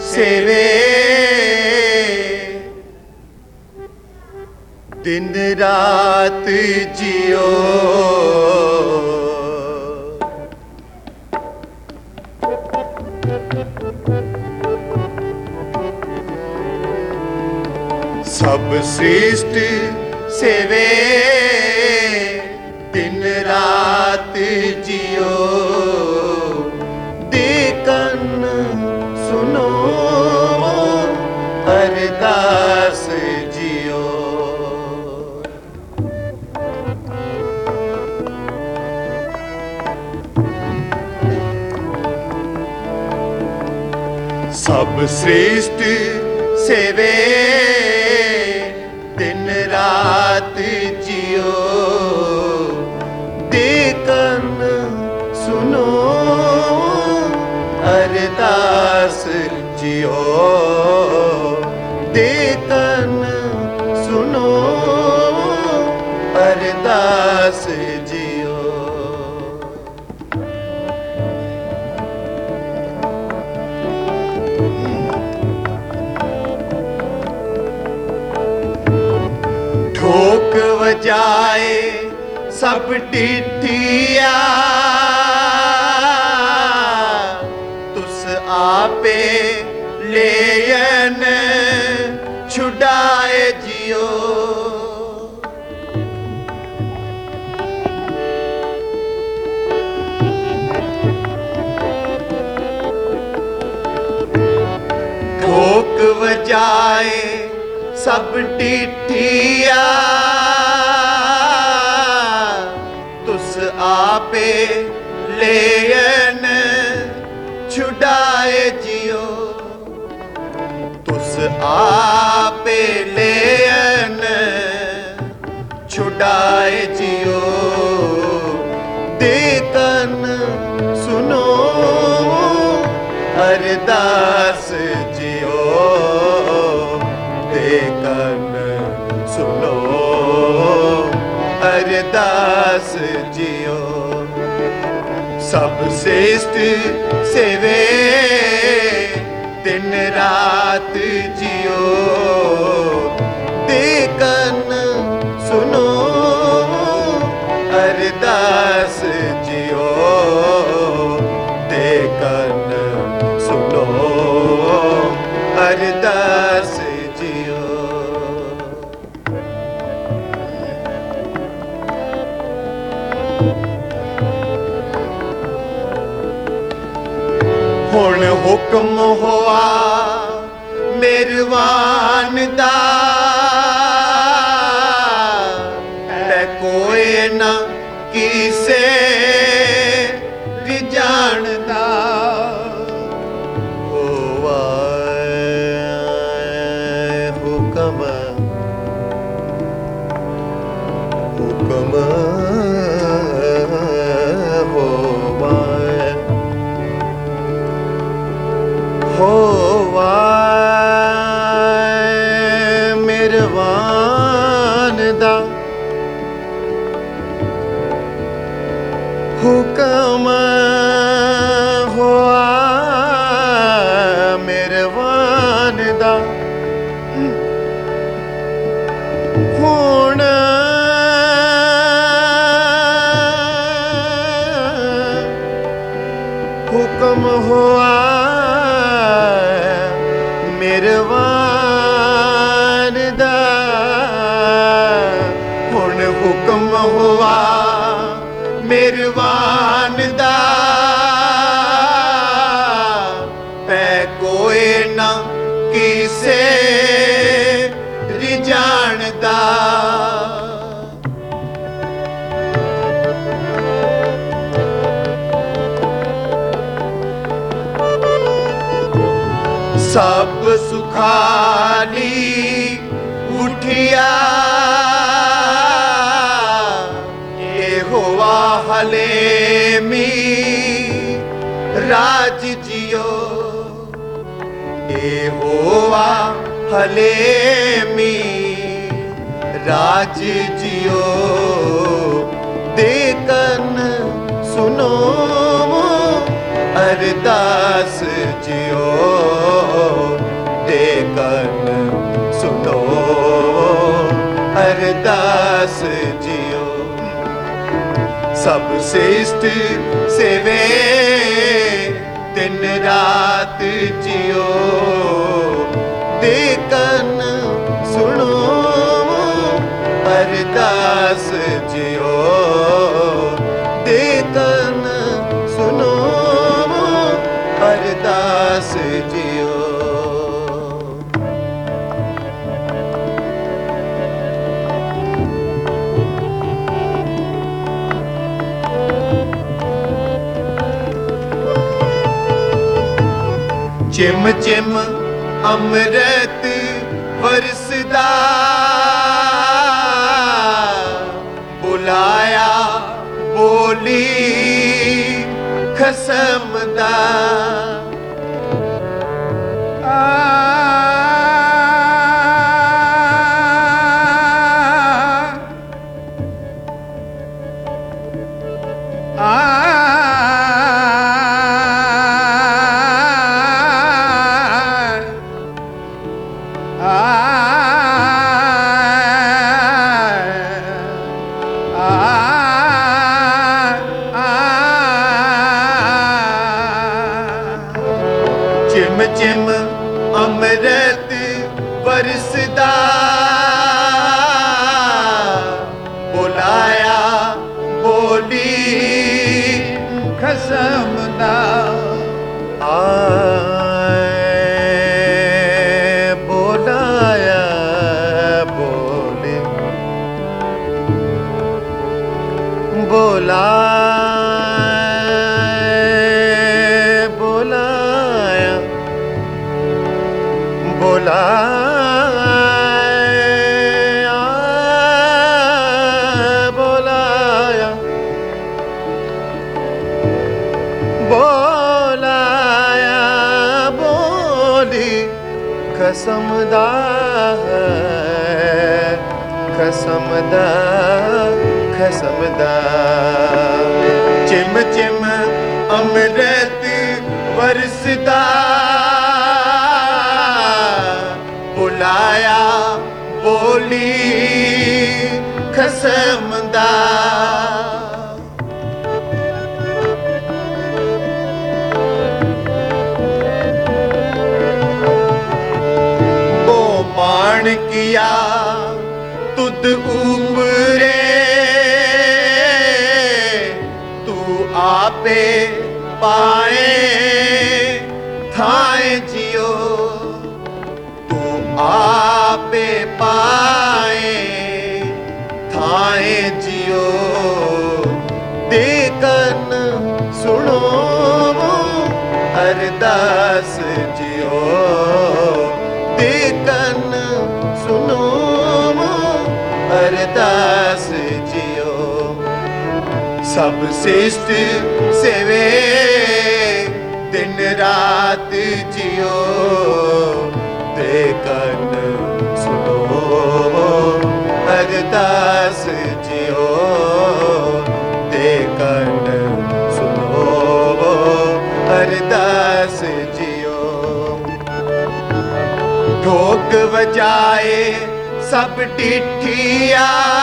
सेवे दिन रात जियो सब श्रेष्ठ सेवे दिन रात जियो देखन सुनो अरदास जियो सब श्रेष्ठ सेवे दिन रात जियो देखन सुनो अरदास जियो देखन सुनो अरदास जियो ठोक बजाए सब डिठिया तुस आपे लेयन छुड़ाए जियो ठोक बजाए सब डिठिया तुस आपे लेयन छुड़ाए जियो तुस आपे लेयन छुड़ाए जियो देखन सुनो अरदास जियो देखन सुनो अरदास जियो सब श्रेष्ठ सेवे दिन रात जियो देखन सुनो अरदास जियो देखन सुनो अरदास जियो हुण हुक्म होआ मेहरबान दा ते कोई ना किसे रिजानदा होआ हुक्म हुक्म होवा मेहरबान दा हुक्म होआ मेहरबान दा हुण हुक्म होआ मेहरबान दा हुण हुक्म होआ मेहरबान दा पै कोई ना किसे रिजानदा सब सुखानी उठिया ये हुआ हलेमी राज जियो ये हुआ हलेमी राज जियो देखन सुनो अरदास जियो दे कन सुनो अरदास जियो। सब श्रेष्ठ सेवे दिन रात जियो, दे कन सुनो अरदास जियो, दे कन सुनो अरदास जियो। चिम चिम अमृत वरसदा, बुलाया बोली खसमदा। चिम चिम अमृत बरसदा, बुलाया बोली खसमदा। बुलाया बोली बुलाया बुलाया बुलाया बोली खसमदा खसमदा खसमदा। चिम चिम अमृत बरसदा, बुलाया बोली खसमदा। वो मान किया तुद ऊपरे, तू आपे पाए थाए जियो, तू आपे पाए थाए जियो, दे कन सुनो अरदास जियो, दे कन सुनो अरदास जियो। सब श्रेष्ठ सेवे दिन रात जियो, दे कन सुनो अरदास जियो, दे कन सुनो अरदास जियो। ठोक बजाए सब डिठिया,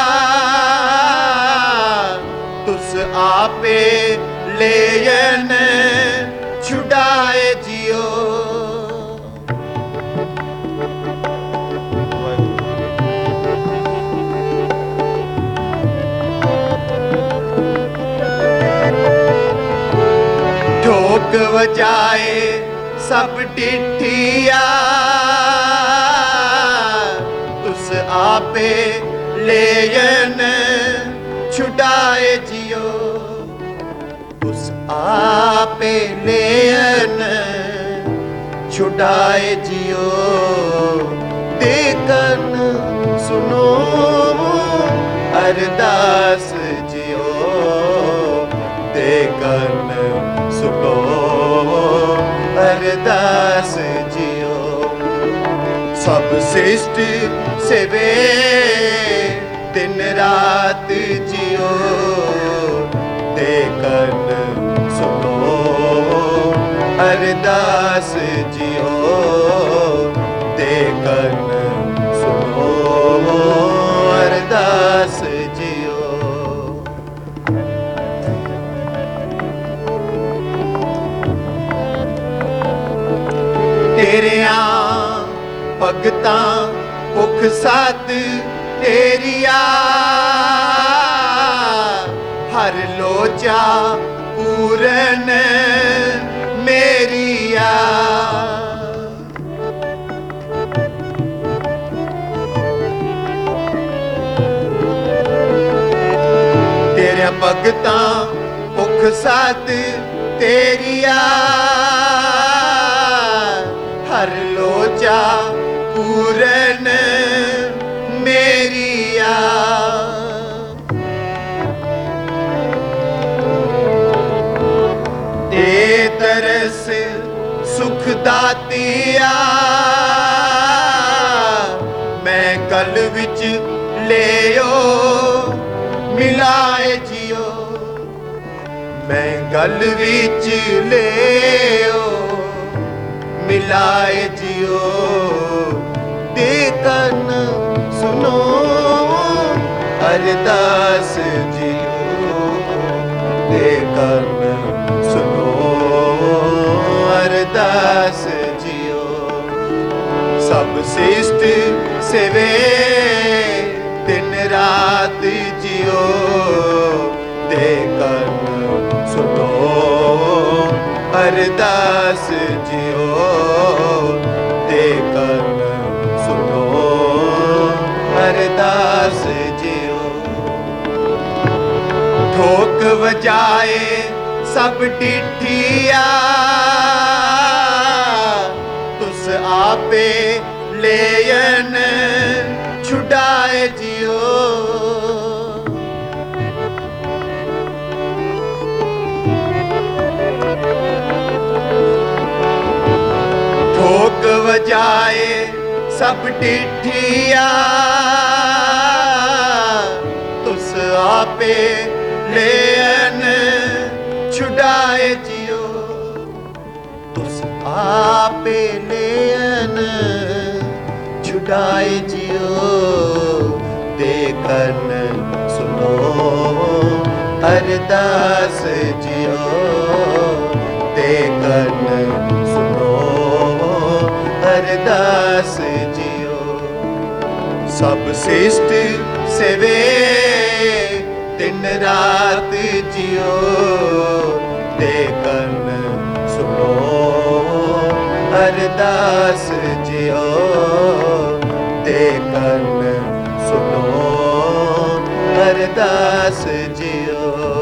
तुस आपे लेयन छुड़ाए जियो। ठोक बजाए सब डिठिया, तुस आपे लेयन छुड़ाए जियो, उस आपे लेयन छुड़ाए जियो, दे कन सुनो अरदास जियो, दे कन सुनो अरदास जियो। सब श्रेष्ठ सेवे दिन रात जियो, दे कन सुनो अरदास जियो दे कन सुनो अरदास जियो। तेरिया भगतां भुख साध तेरिया हर लोचा पूरन मेरिया। तेरे भगतां भुख साध तेरिया हर लोचा पूरन मेरिया। दे तरस सुख दातिया मैं गल विच लेओ मिलाए जियो। मैं गल विच लेओ मिलाए जियो। दे कन सुनो अरदास जियो दे कन सुनो अरदास जियो। सब शिष्ट सेवे दिन रात जियो दे कन सुनो अरदास जियो दे कन सुनो अरदास जियो। ठोक वजाए सब डिठिया तुस आपे लेयन छुड़ाए जियो। ठोक वजाए सब डिठिया तुस आपे लेन छुड़ाए जियो। तुस आपे लेन छुड़ाए जियो दे कन सुनो अरदास जियो दे कन सुनो अरदास जियो। सब शिष्ट सेवे दिन रात जियो दे कन सुनो अरदास जियो दे कन सुनो अरदास जियो।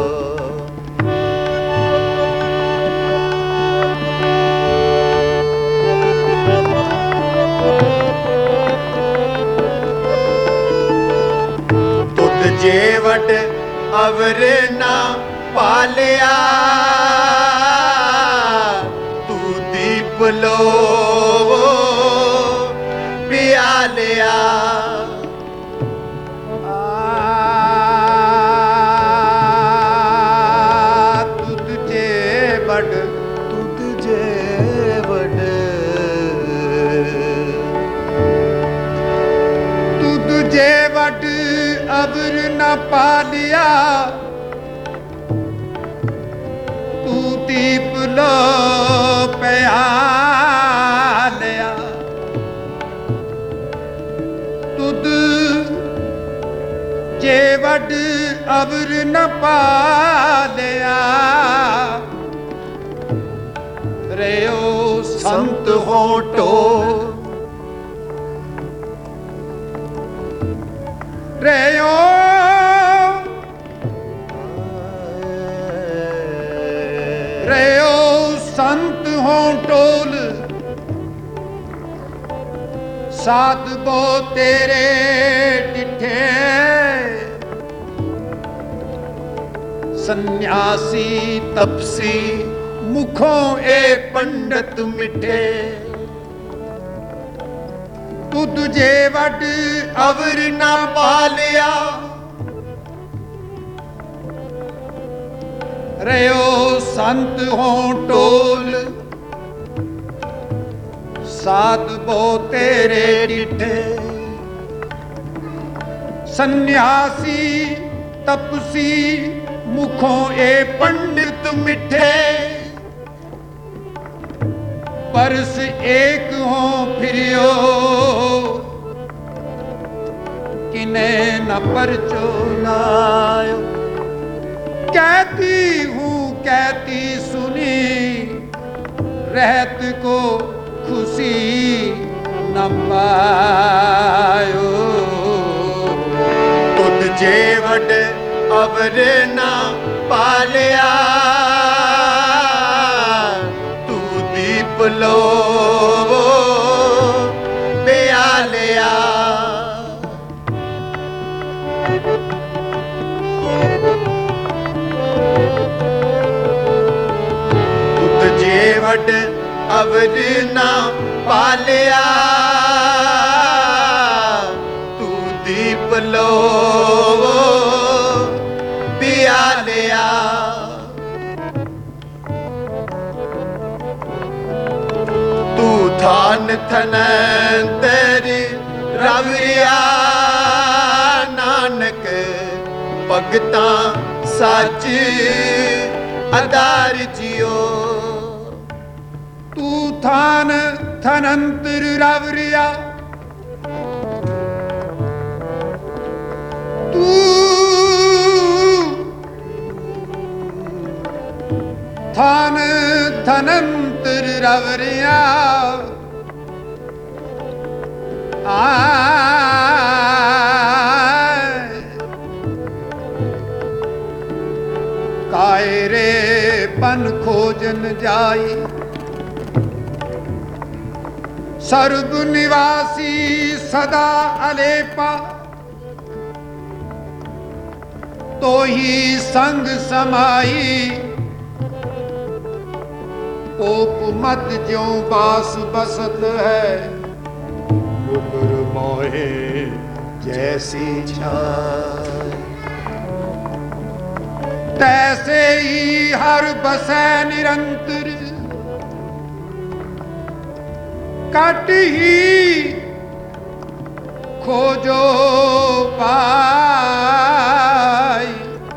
जेवट अवर ना पालिया तू दीप लो पियालिया। तुद जेवट अबर न पालिया तू दीप लो प्यालिया। तुद जेवट अबर न पालिया रेओ संत होटो रेयो रेयो संत हों टोल साध बो तेरे डिठे सन्यासी तपसी मुखों ए पंडित मिठे। तुद जेवट अवर ना पालिया रेओ संत हों टोल साध बो तेरे डिठे। सन्यासी तपसी मुखों ए पंडित मिठे। परस एक हो फिरियो किने न परचो लायो। कहती हूँ कहती सुनी रहत को खुशी न पायो। तुद जेवड अवर ना पालिया तू दीप लो प्यालिया। तुद जेवड अवर ना पालिया तू दीप लो प्यालिया। तू थान थनंतर रवरिया नानक भगता सच आधार जियो। तू थान थनंतर रवरिया तू थान थनंतर रवरिया कायरे पन खोजन जाई। सर्व निवासी सदा अलेपा तो ही संग समाई। पोप मत ज्यों बास बसत है गुर मोहे जैसी छाई। तैसे ही हर बसै निरंतर कट ही खोजो पाई।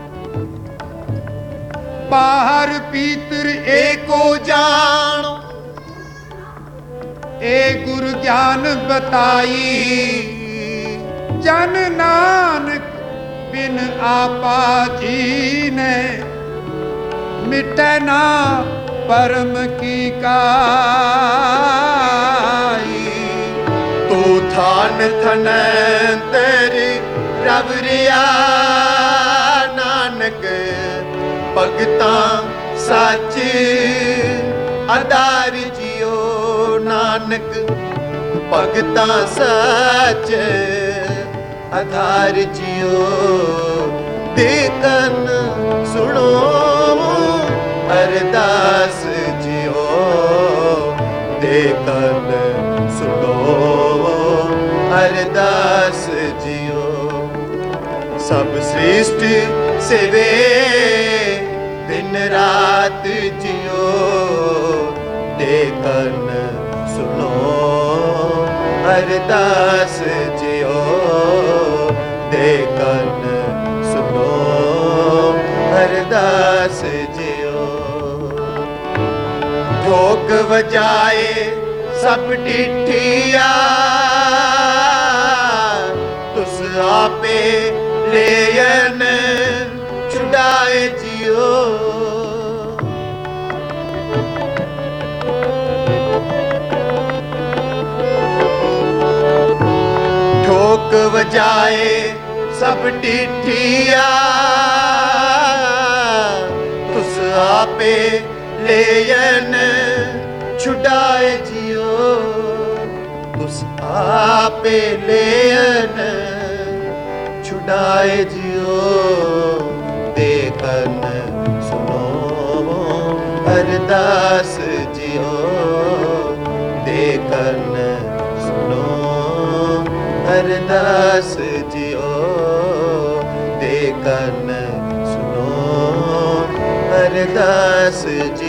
बाहर भीतर एको जानो ए गुरु ज्ञान बताई। जन नानक बिन आपा जीने मिटे ना परम की काई। तू थान थनंतर रवरिया नानक भगता सच आधार जियो। नानक भगता सच आधार जियो। देखन सुनो अरदास जियो। देखन सुनो अरदास जियो। सब सृष्टि सेवे दिन रात जियो। देखन सुनो अरदास जियो। देखन सुनो अरदास जियो। ठोक बजाए सब डिठिया तुस आपे लेयन छुड़ाए जियो। ठोक बजाए सब डिठिया तुस आपे लेयन छुड़ाए जियो। तुस आपे लेयन छुड़ाए जियो। देखन सुनो अरदास जियो। देखन सुनो अरदास जियो। देखन सुनो अरदास जियो।